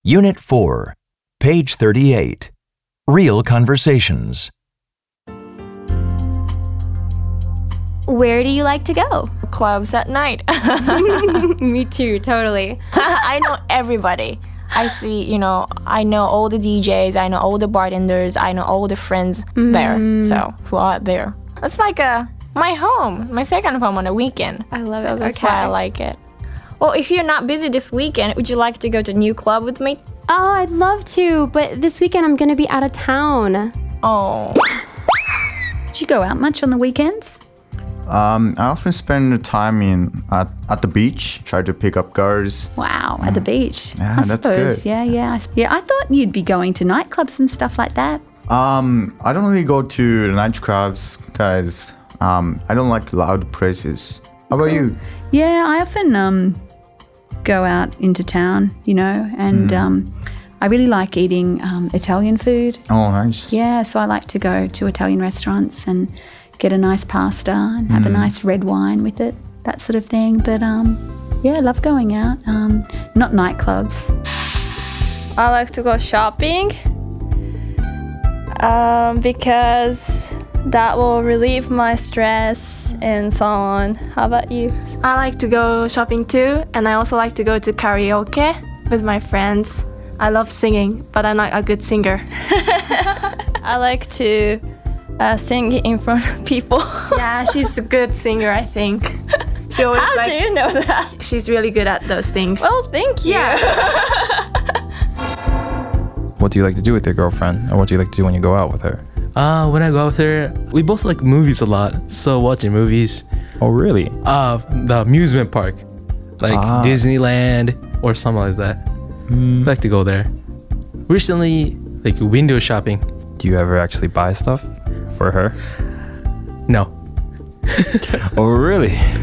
Unit 4, page 38. Real conversations. Where do you like to go? Clubs at night. Me too, totally. I know everybody. I know all the DJs, I know all the bartenders, I know all the friends there, who are there. It's like my home, my second home on a weekend. I love it. So that's why I like it. Well, if you're not busy this weekend, would you like to go to a new club with me? Oh, I'd love to, but this weekend I'm going to be out of town. Oh. Do you go out much on the weekends? I often spend the time at the beach, try to pick up girls. Wow, at the beach. Yeah, I that's suppose. good. Yeah. I thought you'd be going to nightclubs and stuff like that. I don't really go to the nightclubs because I don't like loud places. How about you? Yeah, I often go out into town, and I really like eating Italian food. Oh, nice. Yeah, so I like to go to Italian restaurants and get a nice pasta and have a nice red wine with it, that sort of thing. But yeah, I love going out. Not nightclubs. I like to go shopping because that will relieve my stress and so on. How about you? I like to go shopping too, and I also like to go to karaoke with my friends. I love singing, but I'm not a good singer. I like to sing in front of people. Yeah, she's a good singer, I think. She always How do you know that? She's really good at those things. Well, thank you. What do you like to do with your girlfriend? Or what do you like to do when you go out with her? When I go out with her, we both like movies a lot. So watching movies. Oh, really? The amusement park. Like Disneyland or something like that. I like to go there. Recently, like window shopping. Do you ever actually buy stuff for her? No. Oh, really?